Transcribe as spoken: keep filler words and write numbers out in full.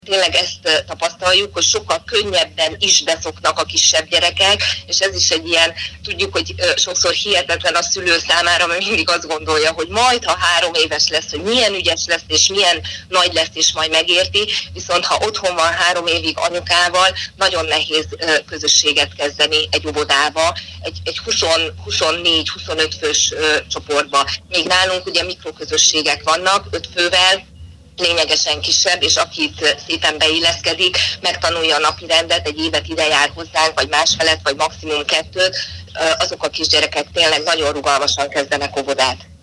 Tényleg ezt tapasztaljuk, hogy sokkal könnyebben is beszoknak a kisebb gyerekek, és ez is egy ilyen, tudjuk, hogy sokszor hihetetlen a szülő számára, mert mindig azt gondolja, hogy majd, ha három éves lesz, hogy milyen ügyes lesz, és milyen nagy lesz, és majd megérti, viszont ha otthon van három évig anyukával, nagyon nehéz közösséget kezdeni egy óvodába, egy, egy huszonnégy-huszonöt fős csoportba. Még nálunk ugye mikroközösségek vannak, öt fővel, lényegesen kisebb, és akit szépen beilleszkedik, megtanulja a napirendet, egy évet ide jár hozzánk, vagy másfelet, vagy maximum kettőt, azok a kisgyerekek tényleg nagyon rugalmasan kezdenek óvodát.